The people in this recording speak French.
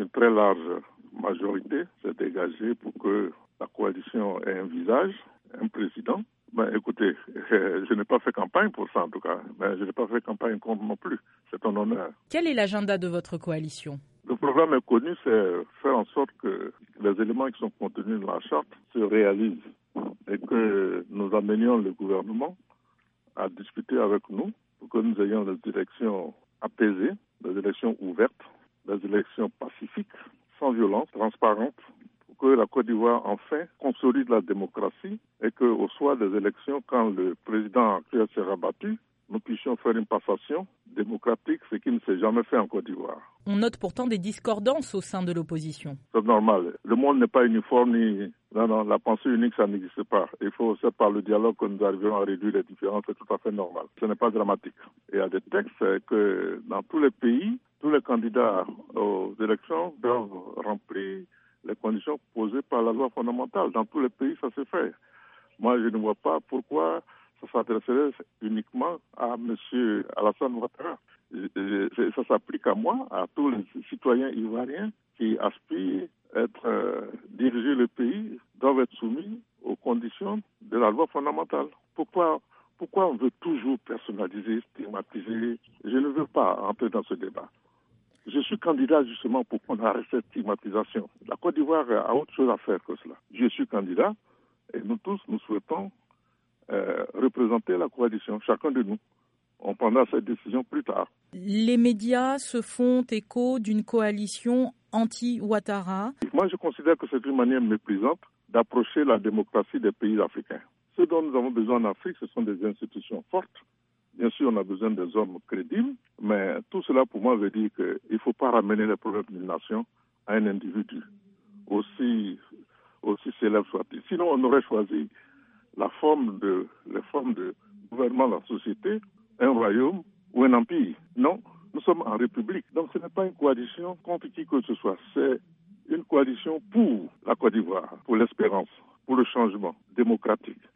une très large majorité s'est dégagée pour que la coalition ait un visage, un président. Écoutez, je n'ai pas fait campagne pour ça en tout cas, mais je n'ai pas fait campagne contre non plus. C'est un honneur. Quel est l'agenda de votre coalition ? Le programme est connu, c'est faire en sorte que les éléments qui sont contenus dans la charte se réalisent et que nous amenions le gouvernement à discuter avec nous pour que nous ayons des élections apaisées, des élections ouvertes, des élections pacifiques, sans violence, transparentes, pour que la Côte d'Ivoire enfin consolide la démocratie et qu'au soir des élections, quand le président actuel sera battu, nous puissions faire une passation démocratique, ce qui ne s'est jamais fait en Côte d'Ivoire. On note pourtant des discordances au sein de l'opposition. C'est normal. Le monde n'est pas uniforme ni... Non, la pensée unique, ça n'existe pas. Il faut, c'est par le dialogue que nous arrivons à réduire les différences, c'est tout à fait normal. Ce n'est pas dramatique. Il y a des textes que dans tous les pays, tous les candidats aux élections doivent remplir les conditions posées par la loi fondamentale. Dans tous les pays, ça se fait. Moi, je ne vois pas pourquoi ça s'adresserait uniquement à M. Alassane Ouattara. Ça s'applique à moi, à tous les citoyens ivoiriens qui aspirent à diriger le pays, doivent être soumis aux conditions de la loi fondamentale. Pourquoi on veut toujours personnaliser, stigmatiser? Je ne veux pas entrer dans ce débat. Je suis candidat justement pour qu'on arrête cette stigmatisation. La Côte d'Ivoire a autre chose à faire que cela. Je suis candidat et nous tous, nous souhaitons représenter la coalition, chacun de nous. On prendra cette décision plus tard. Les médias se font écho d'une coalition anti-Ouattara. Moi, je considère que c'est une manière méprisante d'approcher la démocratie des pays africains. Ce dont nous avons besoin en Afrique, ce sont des institutions fortes. Bien sûr, on a besoin des hommes crédibles, mais tout cela, pour moi, veut dire qu'il ne faut pas ramener les problèmes d'une nation à un individu, aussi célèbre soit-il. Sinon, on aurait choisi les formes de gouvernement de la société, un royaume ou un empire. Non, nous sommes en république. Donc ce n'est pas une coalition contre qui que ce soit. C'est une coalition pour la Côte d'Ivoire, pour l'espérance, pour le changement démocratique.